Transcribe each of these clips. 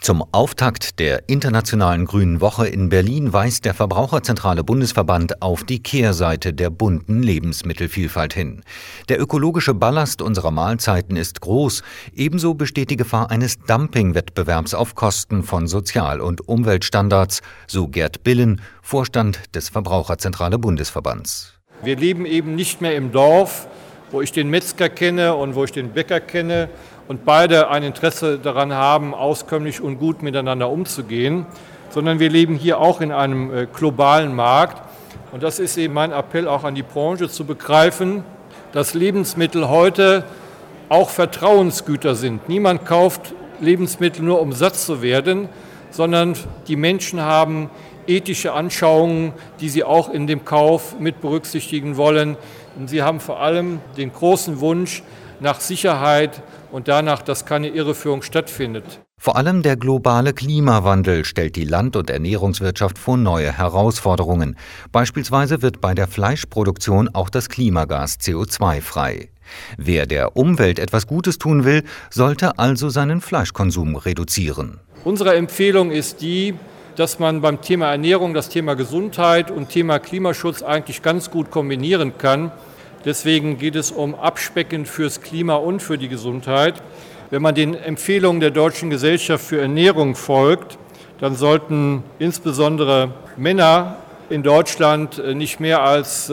Zum Auftakt der Internationalen Grünen Woche in Berlin weist der Verbraucherzentrale Bundesverband auf die Kehrseite der bunten Lebensmittelvielfalt hin. Der ökologische Ballast unserer Mahlzeiten ist groß. Ebenso besteht die Gefahr eines Dumpingwettbewerbs auf Kosten von Sozial- und Umweltstandards, so Gerd Billen, Vorstand des Verbraucherzentrale Bundesverbands. Wir leben eben nicht mehr im Dorf, wo ich den Metzger kenne und wo ich den Bäcker kenne und beide ein Interesse daran haben, auskömmlich und gut miteinander umzugehen, sondern wir leben hier auch in einem globalen Markt. Und das ist eben mein Appell auch an die Branche zu begreifen, dass Lebensmittel heute auch Vertrauensgüter sind. Niemand kauft Lebensmittel nur, um satt zu werden, sondern die Menschen haben ethische Anschauungen, die sie auch in dem Kauf mit berücksichtigen wollen. Und sie haben vor allem den großen Wunsch nach Sicherheit und danach, dass keine Irreführung stattfindet. Vor allem der globale Klimawandel stellt die Land- und Ernährungswirtschaft vor neue Herausforderungen. Beispielsweise wird bei der Fleischproduktion auch das Klimagas CO2 frei. Wer der Umwelt etwas Gutes tun will, sollte also seinen Fleischkonsum reduzieren. Unsere Empfehlung ist die, dass man beim Thema Ernährung das Thema Gesundheit und Thema Klimaschutz eigentlich ganz gut kombinieren kann. Deswegen geht es um Abspecken fürs Klima und für die Gesundheit. Wenn man den Empfehlungen der Deutschen Gesellschaft für Ernährung folgt, dann sollten insbesondere Männer in Deutschland nicht mehr als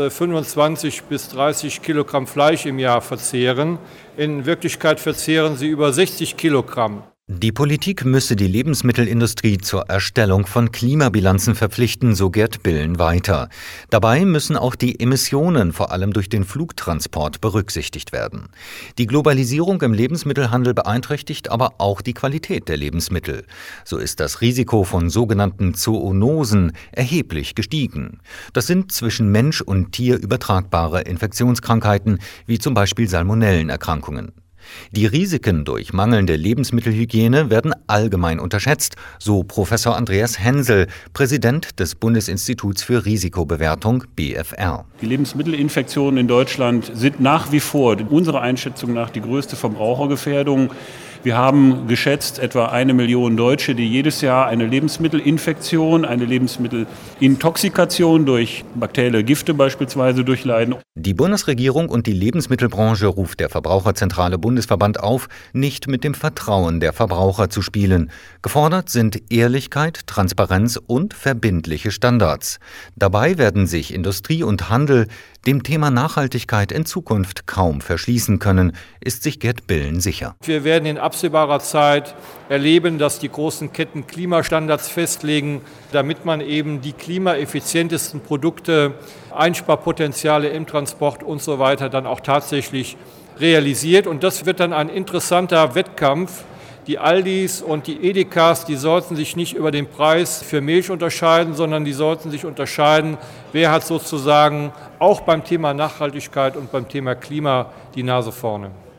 25 bis 30 Kilogramm Fleisch im Jahr verzehren. In Wirklichkeit verzehren sie über 60 Kilogramm. Die Politik müsse die Lebensmittelindustrie zur Erstellung von Klimabilanzen verpflichten, so Gerd Billen weiter. Dabei müssen auch die Emissionen, vor allem durch den Flugtransport, berücksichtigt werden. Die Globalisierung im Lebensmittelhandel beeinträchtigt aber auch die Qualität der Lebensmittel. So ist das Risiko von sogenannten Zoonosen erheblich gestiegen. Das sind zwischen Mensch und Tier übertragbare Infektionskrankheiten, wie zum Beispiel Salmonellenerkrankungen. Die Risiken durch mangelnde Lebensmittelhygiene werden allgemein unterschätzt, so Professor Andreas Hensel, Präsident des Bundesinstituts für Risikobewertung BfR. Die Lebensmittelinfektionen in Deutschland sind nach wie vor unserer Einschätzung nach die größte Verbrauchergefährdung. Wir haben geschätzt etwa 1 Million Deutsche, die jedes Jahr eine Lebensmittelinfektion, eine Lebensmittelintoxikation durch bakterielle Gifte beispielsweise durchleiden. Die Bundesregierung und die Lebensmittelbranche ruft der Verbraucherzentrale Bundesverband auf, nicht mit dem Vertrauen der Verbraucher zu spielen. Gefordert sind Ehrlichkeit, Transparenz und verbindliche Standards. Dabei werden sich Industrie und Handel dem Thema Nachhaltigkeit in Zukunft kaum verschließen können, ist sich Gerd Billen sicher. Wir werden in absehbarer Zeit erleben, dass die großen Ketten Klimastandards festlegen, damit man eben die klimaeffizientesten Produkte, Einsparpotenziale im Transport und so weiter dann auch tatsächlich realisiert. Und das wird dann ein interessanter Wettkampf. Die Aldis und die Edekas, die sollten sich nicht über den Preis für Milch unterscheiden, sondern die sollten sich unterscheiden, wer hat sozusagen auch beim Thema Nachhaltigkeit und beim Thema Klima die Nase vorne.